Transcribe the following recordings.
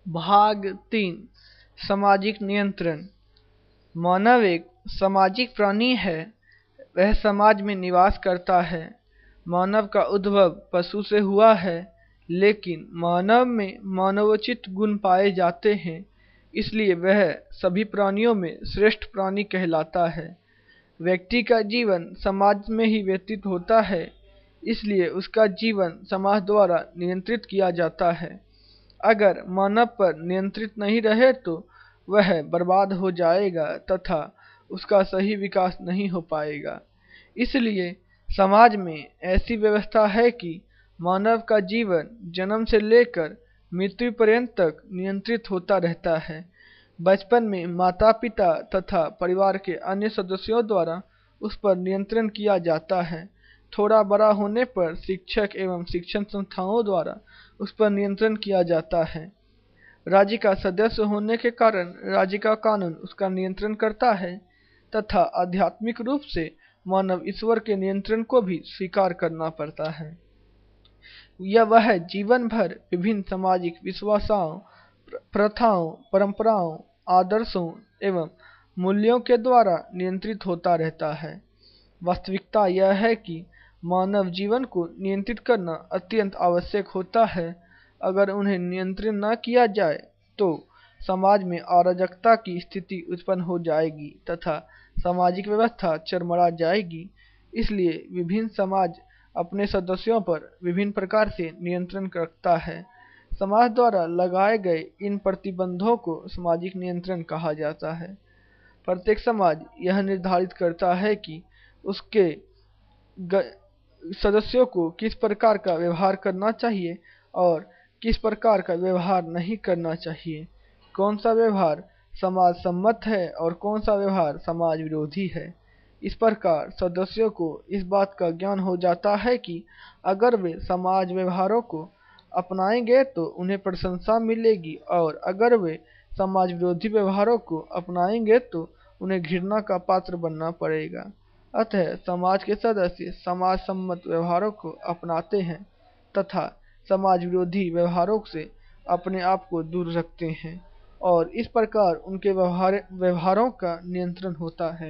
भाग 3। सामाजिक नियंत्रण। मानव एक सामाजिक प्राणी है। वह समाज में निवास करता है। मानव का उद्भव पशु से हुआ है, लेकिन मानव में मानवोचित गुण पाए जाते हैं, इसलिए वह सभी प्राणियों में श्रेष्ठ प्राणी कहलाता है। व्यक्ति का जीवन समाज में ही व्यतीत होता है, इसलिए उसका जीवन समाज द्वारा नियंत्रित किया जाता है। अगर मानव पर नियंत्रित नहीं रहे तो वह बर्बाद हो जाएगा तथा उसका सही विकास नहीं हो पाएगा। इसलिए समाज में ऐसी व्यवस्था है कि मानव का जीवन जन्म से लेकर मृत्यु पर्यंत तक नियंत्रित होता रहता है। बचपन में माता पिता तथा परिवार के अन्य सदस्यों द्वारा उस पर नियंत्रण किया जाता है। थोड़ा बड़ा होने पर शिक्षक एवं शिक्षण संस्थाओं द्वारा उस पर नियंत्रण किया जाता है। राज्य का सदस्य होने के कारण राज्य का कानून उसका नियंत्रण करता है तथा आध्यात्मिक रूप से मानव ईश्वर के नियंत्रण को भी स्वीकार करना पड़ता है। यह वह जीवन भर विभिन्न सामाजिक विश्वासों, प्रथाओं, परंपराओं, आदर्शों एवं मूल्यों के द्वारा नियंत्रित होता रहता है। वास्तविकता यह है कि मानव जीवन को नियंत्रित करना अत्यंत आवश्यक होता है। अगर उन्हें नियंत्रित न किया जाए तो समाज में अराजकता की स्थिति उत्पन्न हो जाएगी तथा सामाजिक व्यवस्था चरमरा जाएगी। इसलिए विभिन्न समाज अपने सदस्यों पर विभिन्न प्रकार से नियंत्रण रखता है। समाज द्वारा लगाए गए इन प्रतिबंधों को सामाजिक नियंत्रण कहा जाता है। प्रत्येक समाज यह निर्धारित करता है कि उसके सदस्यों को किस प्रकार का व्यवहार करना चाहिए और किस प्रकार का व्यवहार नहीं करना चाहिए, कौन सा व्यवहार समाज सम्मत है और कौन सा व्यवहार समाज विरोधी है। इस प्रकार सदस्यों को इस बात का ज्ञान हो जाता है कि अगर वे समाज व्यवहारों को अपनाएंगे तो उन्हें प्रशंसा मिलेगी और अगर वे समाज विरोधी व्यवहारों को अपनाएंगे तो उन्हें घृणा का पात्र बनना पड़ेगा। अतः समाज के सदस्य समाज सम्मत व्यवहारों को अपनाते हैं तथा समाज विरोधी व्यवहारों से अपने आप को दूर रखते हैं और इस प्रकार उनके व्यवहारों का नियंत्रण होता है।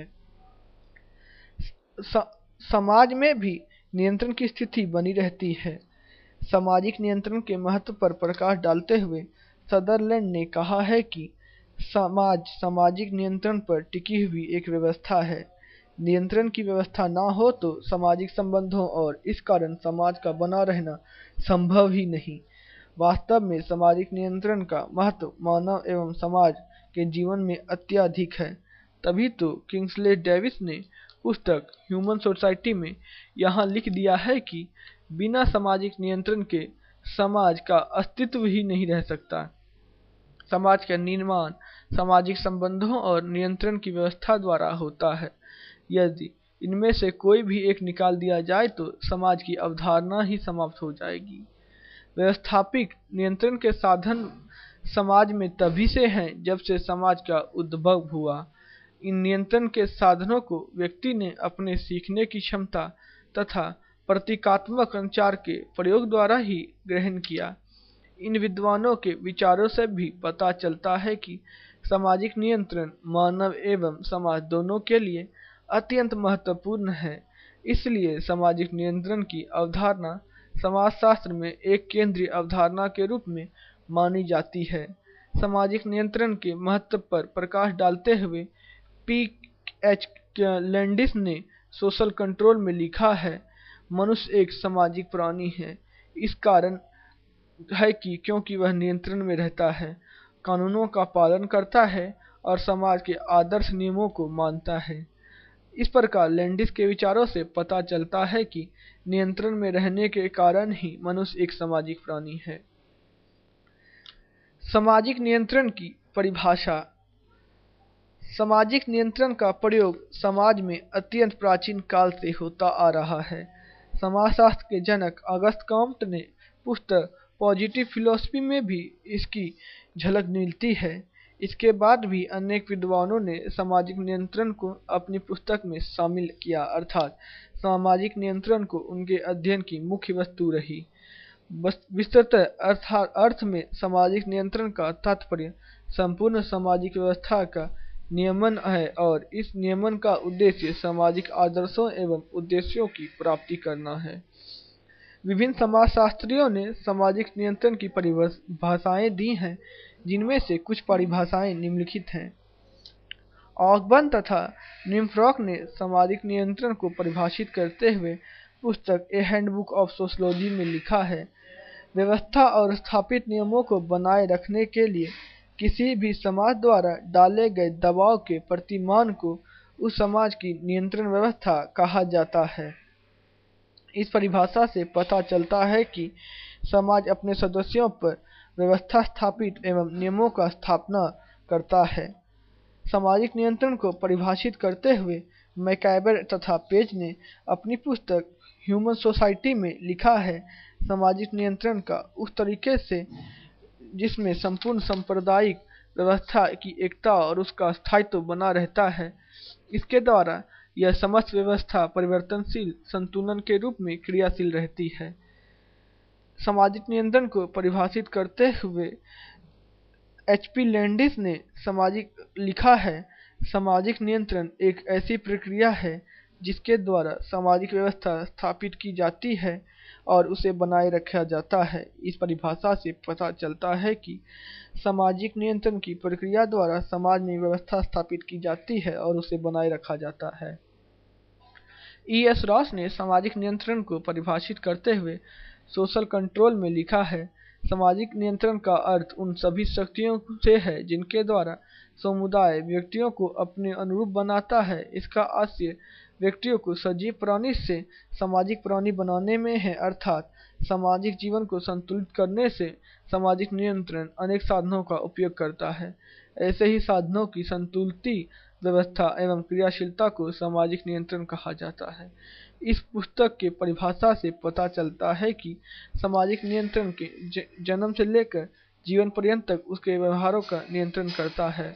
समाज में भी नियंत्रण की स्थिति बनी रहती है। सामाजिक नियंत्रण के महत्व पर प्रकाश डालते हुए सदरलैंड ने कहा है कि समाज सामाजिक नियंत्रण पर टिकी हुई एक व्यवस्था है। नियंत्रण की व्यवस्था ना हो तो सामाजिक संबंधों और इस कारण समाज का बना रहना संभव ही नहीं। वास्तव में सामाजिक नियंत्रण का महत्व मानव एवं समाज के जीवन में अत्यधिक है। तभी तो किंग्सले डेविस ने पुस्तक ह्यूमन सोसाइटी में यहाँ लिख दिया है कि बिना सामाजिक नियंत्रण के समाज का अस्तित्व ही नहीं रह सकता। समाज का निर्माण सामाजिक संबंधों और नियंत्रण की व्यवस्था द्वारा होता है। यदि इनमें से कोई भी एक निकाल दिया जाए तो समाज की अवधारणा ही समाप्त हो जाएगी। व्यवस्थापिक नियंत्रण के साधन समाज में तभी से हैं जब से समाज का उद्भव हुआ। इन नियंत्रण के साधनों को व्यक्ति ने अपने सीखने की क्षमता तथा प्रतीकात्मक संचार के प्रयोग द्वारा ही ग्रहण किया। इन विद्वानों के विचारों से भी पता चलता है कि सामाजिक नियंत्रण मानव एवं समाज दोनों के लिए अत्यंत महत्वपूर्ण है। इसलिए सामाजिक नियंत्रण की अवधारणा समाजशास्त्र में एक केंद्रीय अवधारणा के रूप में मानी जाती है। सामाजिक नियंत्रण के महत्व पर प्रकाश डालते हुए पी.एच. लैंडिस ने सोशल कंट्रोल में लिखा है, मनुष्य एक सामाजिक प्राणी है। इस कारण है कि क्योंकि वह नियंत्रण में रहता है, कानूनों का पालन करता है और समाज के आदर्श नियमों को मानता है। इस प्रकार लैंडिस के विचारों से पता चलता है कि नियंत्रण में रहने के कारण ही मनुष्य एक सामाजिक प्राणी है। सामाजिक नियंत्रण की परिभाषा। सामाजिक नियंत्रण का प्रयोग समाज में अत्यंत प्राचीन काल से होता आ रहा है। समाजशास्त्र के जनक ऑगस्ट कॉम्ट ने पुस्तक पॉजिटिव फिलॉसफी में भी इसकी झलक मिलती है। इसके बाद भी अनेक विद्वानों ने सामाजिक नियंत्रण को अपनी पुस्तक में शामिल किया, अर्थात सामाजिक नियंत्रण को उनके अध्ययन की मुख्य वस्तु रही। विस्तृत अर्थ में सामाजिक नियंत्रण का तात्पर्य संपूर्ण सामाजिक व्यवस्था का नियमन है और इस नियमन का उद्देश्य सामाजिक आदर्शों एवं उद्देश्यों की प्राप्ति करना है। विभिन्न समाजशास्त्रियों ने सामाजिक नियंत्रण की परिभाषाएं दी हैं, जिनमें से कुछ परिभाषाएं निम्नलिखित हैं। ऑकबर्न तथा निम्फ्रॉक ने सामाजिक नियंत्रण को परिभाषित करते हुए पुस्तक ए हैंडबुक ऑफ सोशियोलॉजी में लिखा है, व्यवस्था और स्थापित नियमों को बनाए रखने के लिए किसी भी समाज द्वारा डाले गए दबाव के प्रतिमान को उस समाज की नियंत्रण व्यवस्था कहा जाता है। इस परिभाषा से पता चलता है कि समाज अपने सदस्यों पर व्यवस्था स्थापित एवं नियमों का स्थापना करता है। सामाजिक नियंत्रण को परिभाषित करते हुए मैकइवर तथा पेज ने अपनी पुस्तक ह्यूमन सोसाइटी में लिखा है, सामाजिक नियंत्रण का उस तरीके से जिसमें संपूर्ण सांप्रदायिक व्यवस्था की एकता और उसका स्थायित्व बना रहता है, इसके द्वारा यह समस्त व्यवस्था परिवर्तनशील संतुलन के रूप में क्रियाशील रहती है। सामाजिक नियंत्रण को परिभाषित करते हुए H.P. लैंडिस ने लिखा है, सामाजिक नियंत्रण एक ऐसी प्रक्रिया है जिसके द्वारा सामाजिक व्यवस्था स्थापित की जाती है और उसे बनाए रखा जाता है। इस परिभाषा से पता चलता है कि सामाजिक नियंत्रण की प्रक्रिया द्वारा समाज में व्यवस्था स्थापित की जाती है और उसे बनाए रखा जाता है। E.S. रॉस ने सामाजिक नियंत्रण को परिभाषित करते हुए सोशल कंट्रोल में लिखा है, सामाजिक नियंत्रण का अर्थ उन सभी शक्तियों से है जिनके द्वारा समुदाय व्यक्तियों को अपने अनुरूप बनाता है। इसका आशय व्यक्तियों को सजीव प्राणी से सामाजिक प्राणी बनाने में है, अर्थात सामाजिक जीवन को संतुलित करने से सामाजिक नियंत्रण अनेक साधनों का उपयोग करता है। ऐसे ही साधनों की संतुलित व्यवस्था एवं क्रियाशीलता को सामाजिक नियंत्रण कहा जाता है। इस पुस्तक के परिभाषा से पता चलता है कि सामाजिक नियंत्रण के जन्म से लेकर जीवन पर्यंत तक उसके व्यवहारों का नियंत्रण करता है।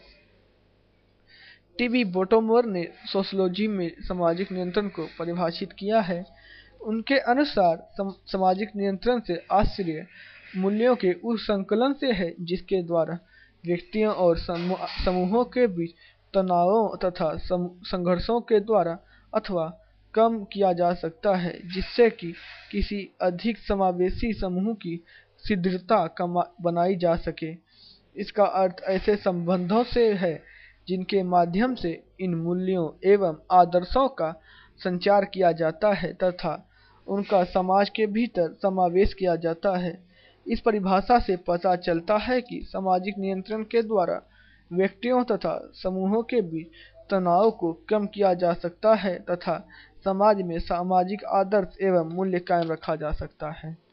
टी.बी. बोटोमोर ने सोशियोलॉजी में सामाजिक नियंत्रण को परिभाषित किया है। उनके अनुसार सामाजिक नियंत्रण से आश्रय मूल्यों के उस संकलन से है जिसके द्वारा व्यक्तियों और समूहों के बीच तनावों तथा संघर्षों के द्वारा अथवा कम किया जा सकता है, जिससे कि किसी अधिक समावेशी समूह की सुदृढ़ता बनाई जा सके। इसका अर्थ ऐसे संबंधों से है जिनके माध्यम से इन मूल्यों एवं आदर्शों का संचार किया जाता है तथा उनका समाज के भीतर समावेश किया जाता है। इस परिभाषा से पता चलता है कि सामाजिक नियंत्रण के द्वारा व्यक्तियों तथा समूहों के बीच तनाव को कम किया जा सकता है तथा समाज में सामाजिक आदर्श एवं मूल्य कायम रखा जा सकता है।